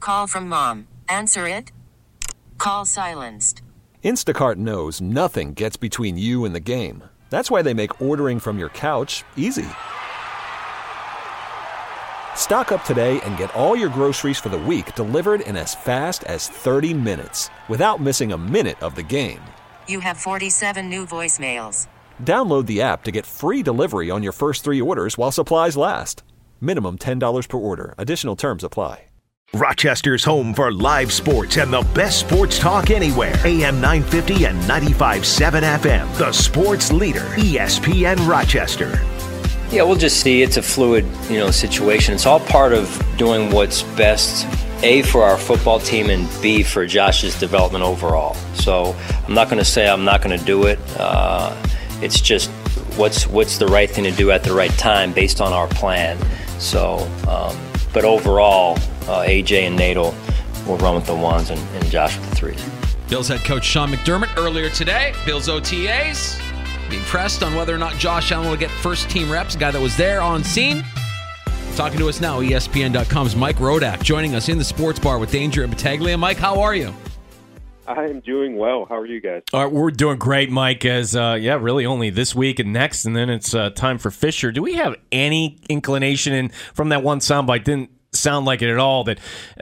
Call from mom. Answer it. Call silenced. Instacart knows nothing gets between you and the game. That's why they make ordering from your couch easy. Stock up today and get all your groceries for the week delivered in as fast as 30 minutes without missing a minute of the game. You have 47 new voicemails. Download the app to get free delivery on your first 3 orders while supplies last. Minimum $10 per order. Additional terms apply. Rochester's home for live sports and the best sports talk anywhere. AM 950 and 95.7 FM. The sports leader, ESPN Rochester. Yeah, we'll just see. It's a fluid, situation. It's all part of doing what's best, A, for our football team, and B, for Josh's development overall. So I'm not going to say I'm not going to do it. It's just what's the right thing to do at the right time based on our plan. So, but overall, AJ and Nate will run with the ones and Josh with the threes. Bills head coach Sean McDermott earlier today, Bills OTAs, being pressed on whether or not Josh Allen will get first team reps, a guy that was there on scene. Talking to us now, ESPN.com's Mike Rodak, joining us in the sports bar with Danger and Battaglia. Mike, how are you? I am doing well. How are you guys? All right, we're doing great, Mike, as, really only this week and next, and then it's time for Fisher. Do we have any inclination, and from that one soundbite, didn't sound like it at all, that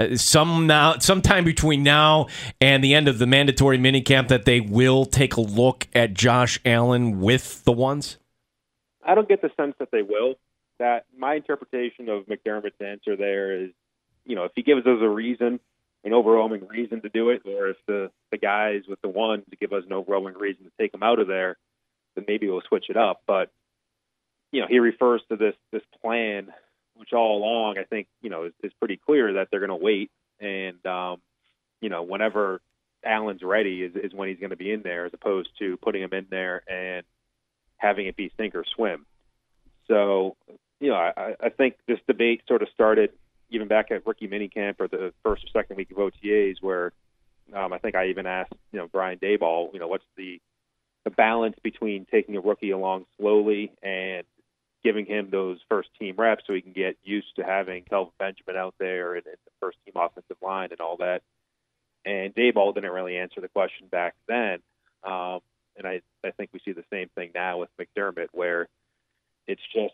sometime between now and the end of the mandatory minicamp that they will take a look at Josh Allen with the ones? I don't get the sense that they will. That my interpretation of McDermott's answer there is, if he gives us a reason, an overwhelming reason to do it, or if the guys with the ones give us an overwhelming reason to take them out of there, then maybe we'll switch it up. But, he refers to this plan, which all along I think, is pretty clear that they're going to wait. And, whenever Allen's ready is when he's going to be in there, as opposed to putting him in there and having it be sink or swim. So, I think this debate sort of started even back at rookie minicamp or the first or second week of OTAs, where I think I even asked, Brian Daboll, what's the balance between taking a rookie along slowly and giving him those first team reps so he can get used to having Kelvin Benjamin out there and the first team offensive line and all that. And Daboll didn't really answer the question back then. And I think we see the same thing now with McDermott, where it's just,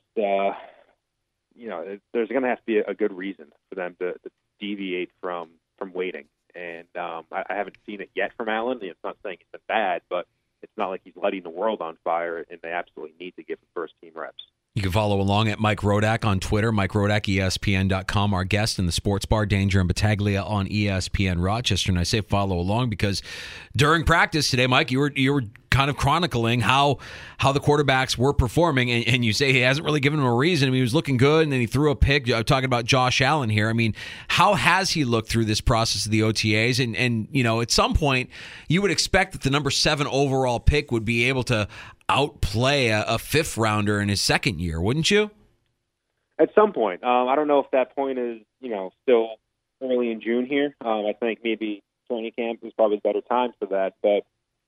there's going to have to be a good reason for them to deviate from waiting. And I haven't seen it yet from Allen. It's not saying it's been bad, but it's not like he's lighting the world on fire, and they absolutely need to give him first team reps. You can follow along at Mike Rodak on Twitter, Mike Rodak, ESPN.com, our guest in the sports bar, Danger and Battaglia on ESPN Rochester. And I say follow along because during practice today, Mike, you were kind of chronicling how the quarterbacks were performing, and you say he hasn't really given them a reason. I mean, he was looking good, and then he threw a pick. I'm talking about Josh Allen here. I mean, how has he looked through this process of the OTAs? And at some point, you would expect that the number 7 overall pick would be able to outplay a fifth rounder in his second year, wouldn't you? At some point. I don't know if that point is, still early in June here. I think maybe training camp is probably a better time for that. But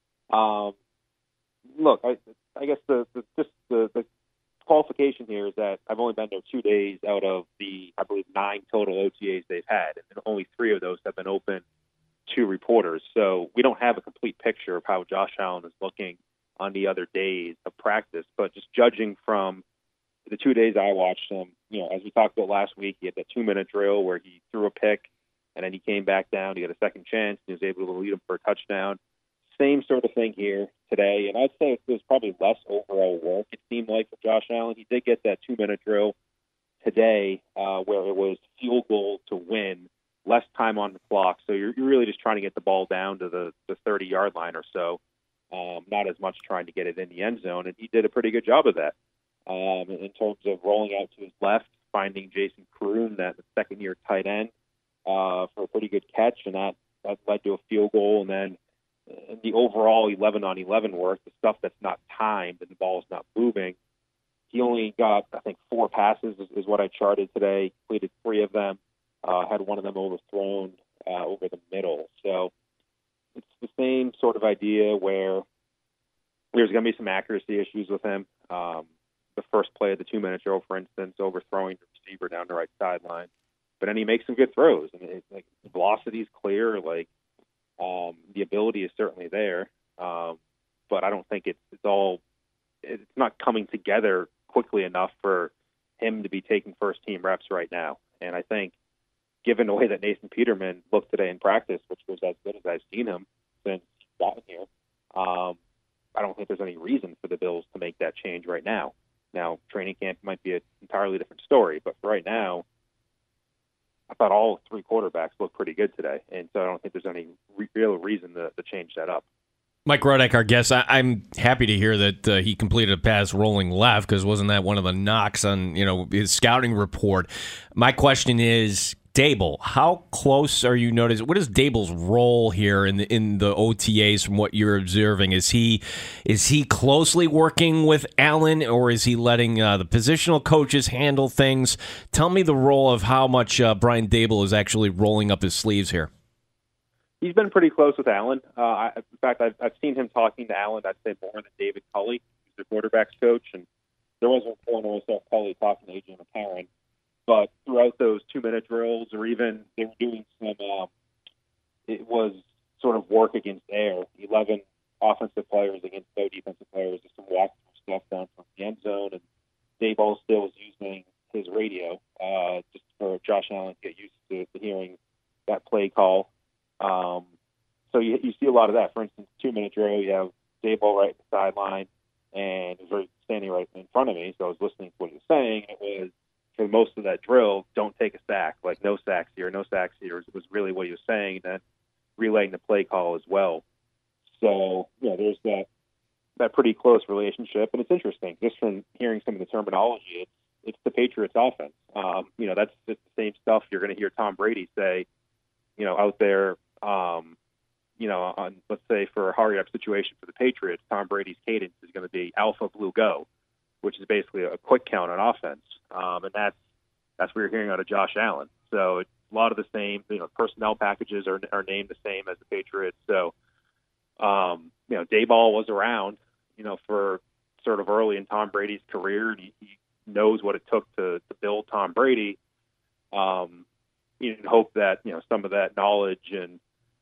look, I guess the qualification here is that I've only been there 2 days out of the, I believe, 9 total OTAs they've had, and only 3 of those have been open to reporters. So we don't have a complete picture of how Josh Allen is looking on the other days of practice. But just judging from the 2 days I watched him, as we talked about last week, he had that 2-minute drill where he threw a pick, and then he came back down. He got a second chance. He was able to lead him for a touchdown. Same sort of thing here today, and I'd say it was probably less overall work, it seemed like, for Josh Allen. He did get that 2-minute drill today where it was field goal to win, less time on the clock. So you're really just trying to get the ball down to the 30-yard line or so, not as much trying to get it in the end zone, and he did a pretty good job of that in terms of rolling out to his left, finding Jason Kroon, that second-year tight end, for a pretty good catch, and that led to a field goal. And then the overall 11-on-11 work, the stuff that's not timed and the ball's not moving, he only got, I think, 4 passes is what I charted today, completed 3 of them, had one of them overthrown over the middle. So it's the same sort of idea where there's going to be some accuracy issues with him. The first play of the 2-minute drill, for instance, overthrowing the receiver down the right sideline. But then he makes some good throws. And it's like velocity is clear. Like the ability is certainly there, but I don't think it's not coming together quickly enough for him to be taking first team reps right now. And I think, given the way that Nathan Peterman looked today in practice, which was as good as I've seen him since he's gotten here, I don't think there's any reason for the Bills to make that change right now. Now, training camp might be an entirely different story, but for right now, I thought all three quarterbacks looked pretty good today, and so I don't think there's any real reason to change that up. Mike Rodak, our guest, I'm happy to hear that he completed a pass rolling left, because wasn't that one of the knocks on his scouting report? My question is, Daboll, how close are you noticing? What is Daboll's role here in the OTAs from what you're observing? Is he closely working with Allen, or is he letting the positional coaches handle things? Tell me the role of how much Brian Daboll is actually rolling up his sleeves here. He's been pretty close with Allen. In fact, I've seen him talking to Allen, I'd say, more than David Culley, who's the quarterback's coach. And there was a point where I saw Culley talking to A.J. McCarron. But throughout those 2-minute drills, or even they were doing some, it was sort of work against air. 11 offensive players against no defensive players. Just some walk-through stuff down from the end zone. And Daboll still was using his radio just for Josh Allen to get used to hearing that play call. So you see a lot of that. For instance, 2-minute drill, you have Daboll right at the sideline, and he was standing right in front of me, so I was listening to what he was saying. It was, for most of that drill, don't take a sack, like no sacks here, no sacks here. It was really what he was saying, and then relaying the play call as well. So, there's that pretty close relationship, and it's interesting. Just from hearing some of the terminology, it's the Patriots offense. That's just the same stuff you're going to hear Tom Brady say, out there, on, let's say, for a hurry-up situation for the Patriots, Tom Brady's cadence is going to be alpha, blue, go, which is basically a quick count on offense. And that's what you're hearing out of Josh Allen. So it's a lot of the same, personnel packages are named the same as the Patriots. So, Daboll was around, for sort of early in Tom Brady's career, and he knows what it took to build Tom Brady. You hope that, some of that knowledge and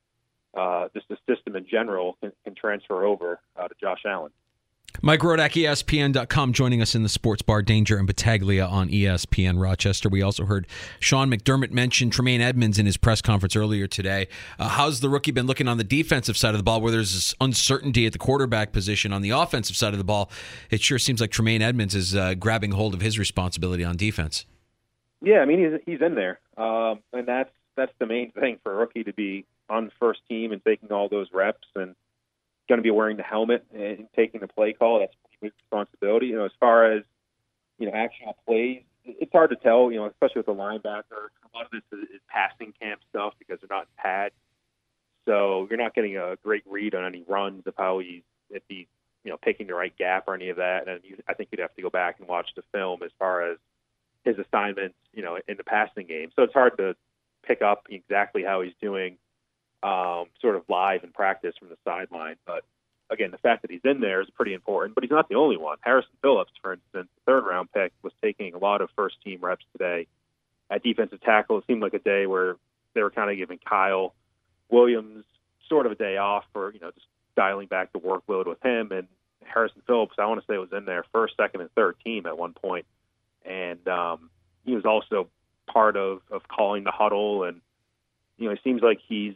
just the system in general can transfer over to Josh Allen. Mike Rodak, ESPN.com, joining us in the Sports Bar Danger and Battaglia on ESPN Rochester. We also heard Sean McDermott mention Tremaine Edmonds in his press conference earlier today. How's the rookie been looking on the defensive side of the ball, where there's this uncertainty at the quarterback position? On the offensive side of the ball, it sure seems like Tremaine Edmonds is grabbing hold of his responsibility on defense. Yeah, I mean, he's in there, and that's the main thing for a rookie, to be on the first team and taking all those reps and going to be wearing the helmet and taking the play call. That's a big responsibility. As far as actual plays, it's hard to tell. Especially with the linebacker, a lot of this is passing camp stuff because they're not in pads, so you're not getting a great read on any runs of how he's picking the right gap or any of that. And I think you'd have to go back and watch the film as far as his assignments, in the passing game. So it's hard to pick up exactly how he's doing, sort of live in practice from the sideline. But again, the fact that he's in there is pretty important. But he's not the only one. Harrison Phillips, for instance, the third-round pick, was taking a lot of first-team reps today at defensive tackle. It seemed like a day where they were kind of giving Kyle Williams sort of a day off for just dialing back the workload with him. And Harrison Phillips, I want to say, was in there first, second, and third team at one point. And he was also part of calling the huddle. And, it seems like he's,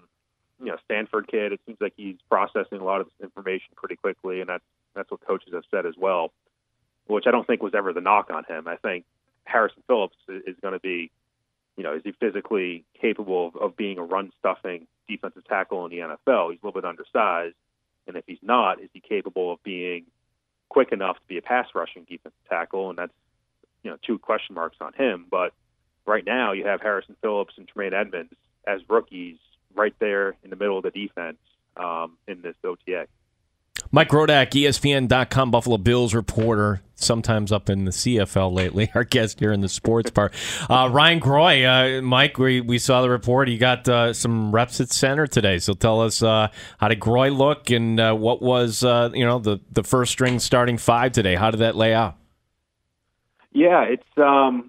Stanford kid. It seems like he's processing a lot of this information pretty quickly. And that's what coaches have said as well, which I don't think was ever the knock on him. I think Harrison Phillips is going to be, is he physically capable of being a run-stuffing defensive tackle in the NFL? He's a little bit undersized. And if he's not, is he capable of being quick enough to be a pass-rushing defensive tackle? And that's, two question marks on him. But right now you have Harrison Phillips and Tremaine Edmonds as rookies right there in the middle of the defense in this OTA. Mike Rodak, ESPN.com Buffalo Bills reporter, sometimes up in the CFL lately, our guest here in the Sports Bar. Ryan Groy, Mike, we saw the report. He got some reps at center today, so tell us how did Groy look, and what was the first string starting five today? How did that lay out? Yeah, it's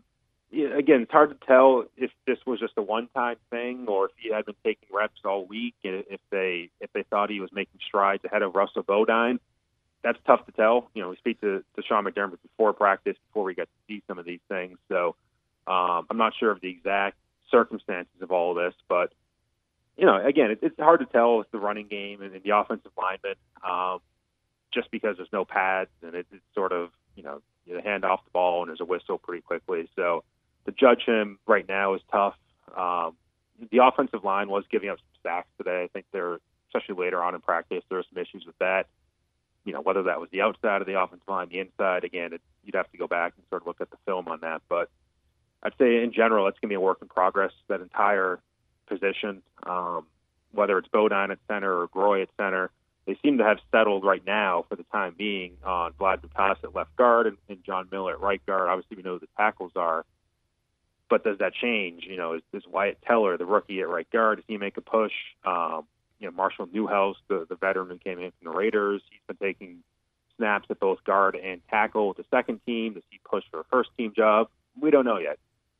Yeah, again, it's hard to tell if this was just a one-time thing or if he had been taking reps all week, and if they thought he was making strides ahead of Russell Bodine. That's tough to tell. We speak to Sean McDermott before practice, before we get to see some of these things. So I'm not sure of the exact circumstances of all of this, but again, it's hard to tell with the running game and the offensive linemen, just because there's no pads and it's sort of you hand off the ball and there's a whistle pretty quickly. So to judge him right now is tough. The offensive line was giving up some sacks today. I think especially later on in practice, there were some issues with that. Whether that was the outside of the offensive line, the inside, again, you'd have to go back and sort of look at the film on that. But I'd say in general, it's going to be a work in progress, that entire position, whether it's Bodine at center or Groy at center. They seem to have settled right now for the time being on Vlad Dukas at left guard and John Miller at right guard. Obviously, we know who the tackles are. But does that change? Is Wyatt Teller, the rookie at right guard, does he make a push? Marshall Newhouse, the veteran who came in from the Raiders, he's been taking snaps at both guard and tackle with the second team. Does he push for a first-team job? We don't know yet.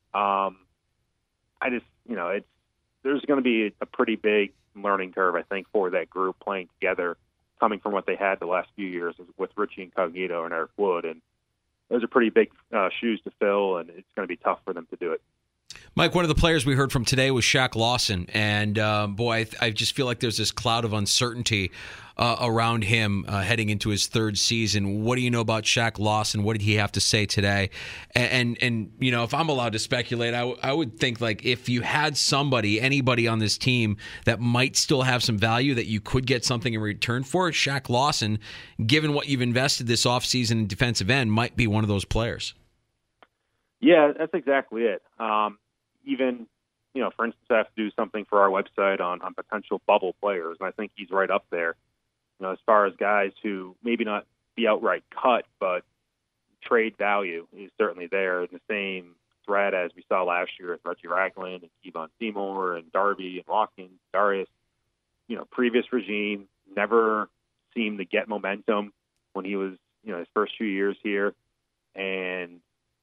There's going to be a pretty big learning curve, I think, for that group playing together, coming from what they had the last few years with Richie Incognito and Eric Wood. And those are pretty big shoes to fill, and it's going to be tough for them to do it. Mike, one of the players we heard from today was Shaq Lawson, and I just feel like there's this cloud of uncertainty around him heading into his third season. What do you know about Shaq Lawson? What did he have to say today? And if I'm allowed to speculate, I would think like if you had anybody on this team that might still have some value that you could get something in return for, Shaq Lawson, given what you've invested this offseason in defensive end, might be one of those players. Yeah, that's exactly it. Even, for instance, I have to do something for our website on potential bubble players, and I think he's right up there. As far as guys who maybe not be outright cut, but trade value is certainly there in the same thread as we saw last year with Reggie Ragland and Kevon Seymour and Darby and Watkins, Darius. Previous regime never seemed to get momentum when he was, his first few years here, and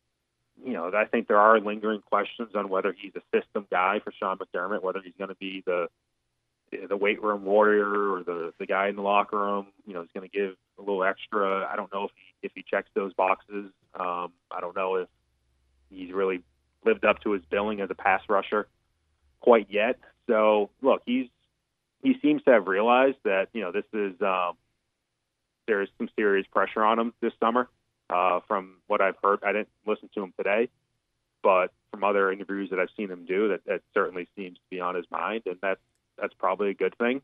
I think there are lingering questions on whether he's a system guy for Sean McDermott, whether he's going to be the weight room warrior or the guy in the locker room. He's going to give a little extra. I don't know if he checks those boxes. I don't know if he's really lived up to his billing as a pass rusher quite yet. So look, he seems to have realized that this is there is some serious pressure on him this summer. From what I've heard, I didn't listen to him today, but from other interviews that I've seen him do, that certainly seems to be on his mind, and that's probably a good thing.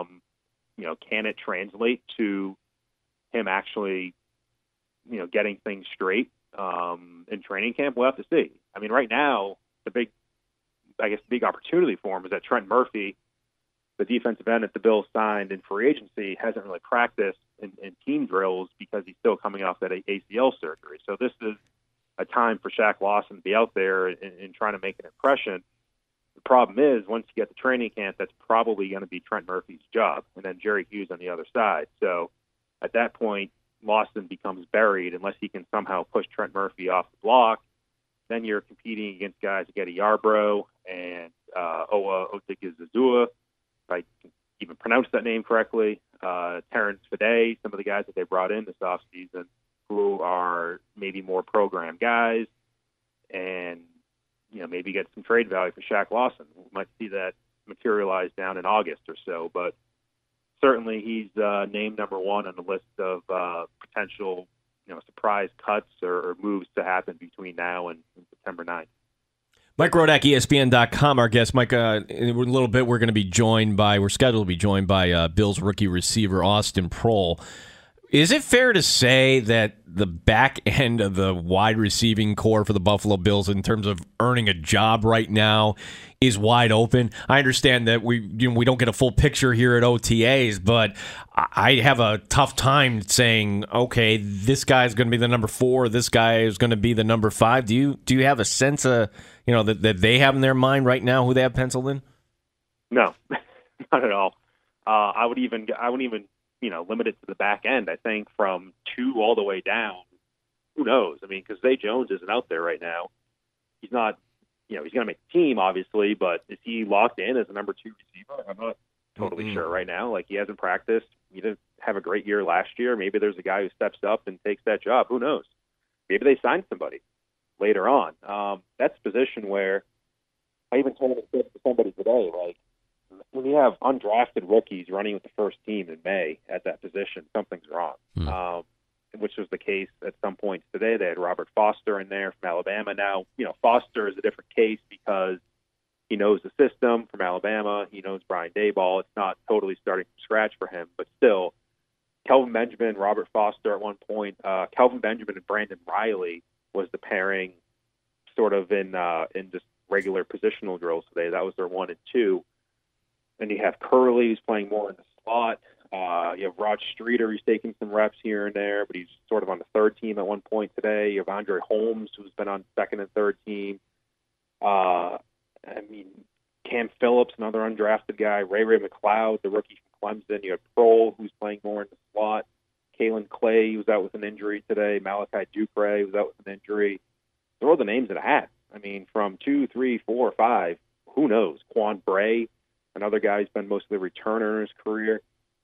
Can it translate to him actually, getting things straight in training camp? We'll have to see. I mean, right now, the big opportunity for him is that Trent Murphy, the defensive end that the Bills signed in free agency, hasn't really practiced in team drills because he's still coming off that ACL surgery. So this is a time for Shaq Lawson to be out there and trying to make an impression. The problem is, once you get to training camp, that's probably going to be Trent Murphy's job, and then Jerry Hughes on the other side. So at that point, Lawson becomes buried unless he can somehow push Trent Murphy off the block. Then you're competing against guys like Eddie Yarbrough and Owa Odigizazua, if I can even pronounce that name correctly, Terrence Fede, some of the guys that they brought in this offseason who are maybe more program guys, and maybe get some trade value for Shaq Lawson. We might see that materialize down in August or so, but certainly he's named number one on the list of potential surprise cuts or moves to happen between now and September 9th. Mike Rodak, ESPN.com, our guest. Mike, in a little bit we're scheduled to be joined by Bills rookie receiver Austin Proehl. Is it fair to say that the back end of the wide receiving core for the Buffalo Bills in terms of earning a job right now is wide open? I understand that we don't get a full picture here at OTAs, but I have a tough time saying, okay, this guy's going to be the number 4, this guy is going to be the number 5. Do you have a sense of that they have in their mind right now who they have penciled in? No, not at all. I wouldn't even limit it to the back end. I think from 2 all the way down, who knows? I mean, because Zay Jones isn't out there right now. he's not, he's going to make the team, obviously, but is he locked in as a number 2 receiver? I'm not totally sure right now. Like, he hasn't practiced. He didn't have a great year last year. Maybe there's a guy who steps up and takes that job. Who knows? Maybe they sign somebody later on. That's a position where I even told it to somebody today, like, when you have undrafted rookies running with the first team in May at that position, something's wrong. Which was the case at some points today. They had Robert Foster in there from Alabama. Now, Foster is a different case because he knows the system from Alabama. He knows Brian Daboll. It's not totally starting from scratch for him, but still, Kelvin Benjamin, Robert Foster at one point. Kelvin Benjamin and Brandon Riley was the pairing sort of in just regular positional drills today. That was their 1 and 2. And you have Curley, who's playing more in the slot. You have Rod Streeter, who's taking some reps here and there, but he's sort of on the 3rd team at one point today. You have Andre Holmes, who's been on 2nd and 3rd team. Cam Phillips, another undrafted guy. Ray McLeod, the rookie from Clemson. You have Prohl, who's playing more in the slot. Kalen Clay, who's out with an injury today. Malachi Dupre, who's out with an injury. Throw the names in a hat. From 2, 3, 4, 5, who knows? Quan Bray, another guy who's been mostly a returner in his career.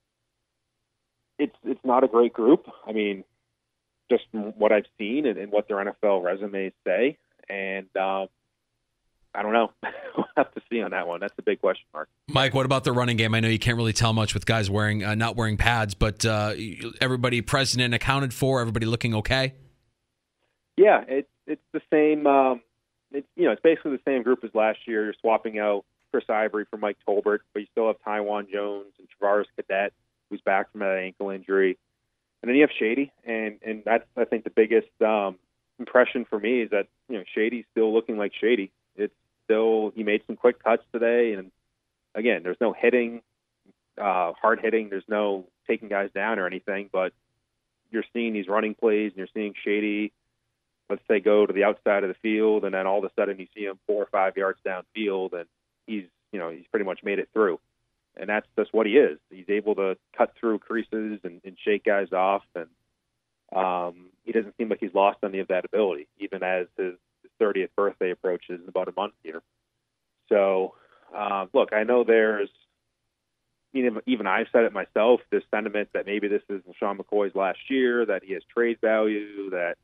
It's not a great group. Just from what I've seen and what their NFL resumes say. And I don't know. We'll have to see on that one. That's a big question mark. Mike, what about the running game? I know you can't really tell much with guys not wearing pads, but everybody present and accounted for, everybody looking okay? Yeah, it's the same. It's basically the same group as last year. You're swapping out Chris Ivory for Mike Tolbert, but you still have Tywan Jones and Travaris Cadet, who's back from that ankle injury. And then you have Shady, and that's, I think, the biggest impression for me is that, Shady's still looking like Shady. It's still, he made some quick cuts today, and again, there's no hitting, hard hitting, there's no taking guys down or anything, but you're seeing these running plays, and you're seeing Shady, let's say, go to the outside of the field, and then all of a sudden you see him 4 or 5 yards downfield, and he's pretty much made it through. And that's just what he is. He's able to cut through creases and shake guys off, and he doesn't seem like he's lost any of that ability, even as his 30th birthday approaches in about a month here. So, look, I know there's, even I've said it myself, this sentiment that maybe this is LeSean McCoy's last year, that he has trade value, that,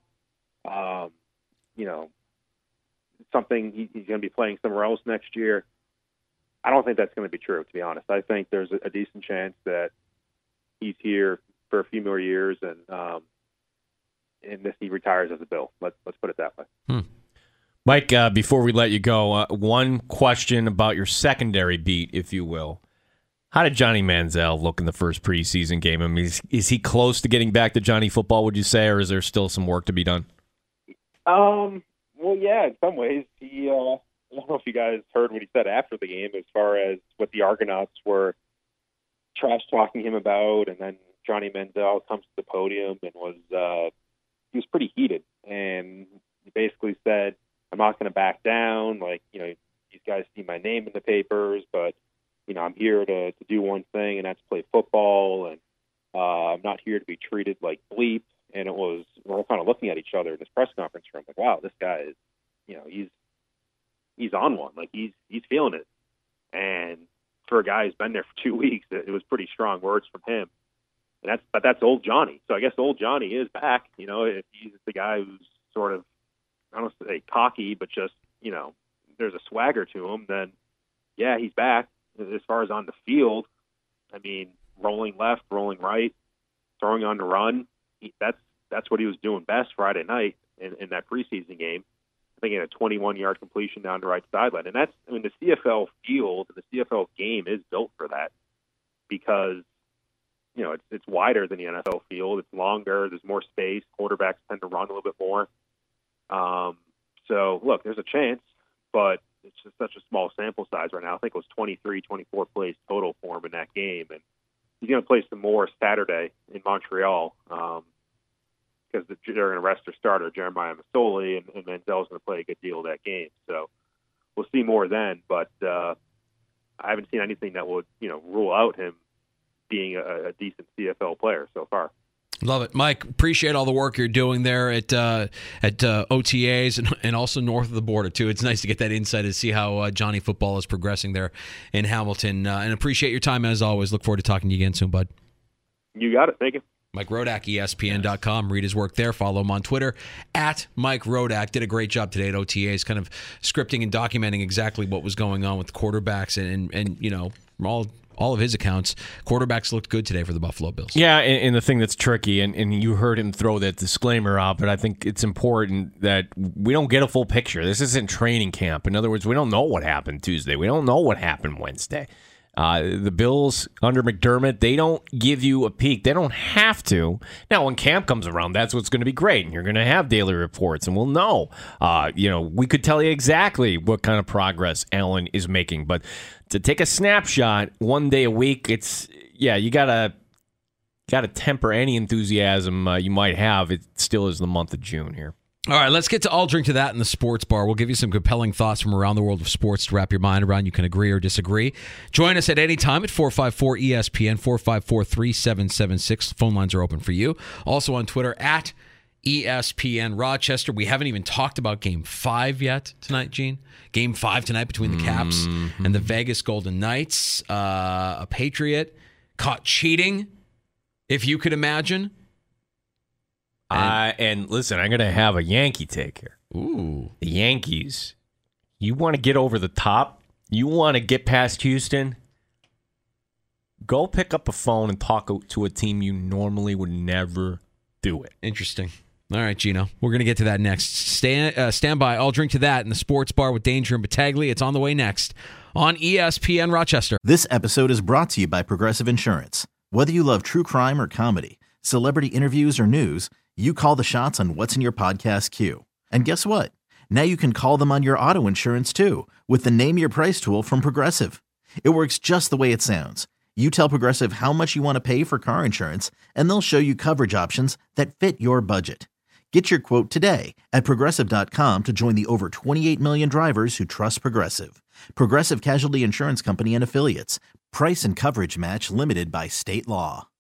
something he's going to be playing somewhere else next year. I don't think that's going to be true, to be honest. I think there's a decent chance that he's here for a few more years, and this he retires as a Bill. Let's put it that way. Mike, before we let you go, one question about your secondary beat, if you will. How did Johnny Manziel look in the first preseason game? Is he close to getting back to Johnny football, would you say, or is there still some work to be done? Well, yeah, in some ways. I don't know if you guys heard what he said after the game as far as what the Argonauts were trash-talking him about, and then Johnny Manziel comes to the podium and he was pretty heated, and he basically said, I'm not going to back down, these guys see my name in the papers, but, I'm here to do one thing, and that's play football, and I'm not here to be treated like bleep. And we're all kind of looking at each other in this press conference room, like, wow, this guy is, he's on one. Like, he's feeling it. And for a guy who's been there for 2 weeks, it was pretty strong words from him. And that's old Johnny. So I guess old Johnny is back. If he's the guy who's sort of, I don't want to say cocky, but just, there's a swagger to him, then yeah, he's back. As far as on the field, rolling left, rolling right, throwing on the run, that's what he was doing best Friday night in that preseason game. I think he had a 21-yard completion down the right sideline. And that's, the CFL field, the CFL game is built for that because, it's wider than the NFL field. It's longer. There's more space. Quarterbacks tend to run a little bit more. So, look, there's a chance, but it's just such a small sample size right now. I think it was 23, 24 plays total for him in that game. And he's going to play some more Saturday in Montreal because they're going to rest their starter, Jeremiah Masoli, and Manziel's going to play a good deal of that game. So we'll see more then, but I haven't seen anything that would, rule out him being a decent CFL player so far. Love it. Mike, appreciate all the work you're doing there at OTAs and also north of the border, too. It's nice to get that insight to see how Johnny football is progressing there in Hamilton. And appreciate your time, as always. Look forward to talking to you again soon, bud. You got it. Thank you. Mike Rodak, ESPN.com. Read his work there. Follow him on Twitter, at Mike Rodak. Did a great job today at OTAs, kind of scripting and documenting exactly what was going on with quarterbacks. And you know, all of his accounts, quarterbacks looked good today for the Buffalo Bills. Yeah, and the thing that's tricky, and you heard him throw that disclaimer out, but I think it's important that we don't get a full picture. This isn't training camp. In other words, we don't know what happened Tuesday. We don't know what happened Wednesday. The Bills under McDermott, they don't give you a peek. They don't have to. Now, when camp comes around, that's what's going to be great, and you're going to have daily reports, and we'll know. We could tell you exactly what kind of progress Allen is making, but to take a snapshot one day a week, you gotta temper any enthusiasm you might have. It still is the month of June here. All right, let's get to I'll Drink to That in the Sports Bar. We'll give you some compelling thoughts from around the world of sports to wrap your mind around. You can agree or disagree. Join us at any time at 454-ESPN, 454-3776. Phone lines are open for you. Also on Twitter, at ESPN Rochester. We haven't even talked about Game 5 yet tonight, Gene. Game 5 tonight between the Caps and the Vegas Golden Knights. A Patriot caught cheating, if you could imagine. And listen, I'm going to have a Yankee take here. Ooh. The Yankees. You want to get over the top? You want to get past Houston? Go pick up a phone and talk to a team you normally would never do it. Interesting. All right, Gino. We're going to get to that next. Stand by. I'll Drink to That in the Sports Bar with Danger and Battaglia. It's on the way next on ESPN Rochester. This episode is brought to you by Progressive Insurance. Whether you love true crime or comedy, celebrity interviews or news, you call the shots on what's in your podcast queue. And guess what? Now you can call them on your auto insurance too with the Name Your Price tool from Progressive. It works just the way it sounds. You tell Progressive how much you want to pay for car insurance, and they'll show you coverage options that fit your budget. Get your quote today at Progressive.com to join the over 28 million drivers who trust Progressive. Progressive Casualty Insurance Company and Affiliates. Price and coverage match limited by state law.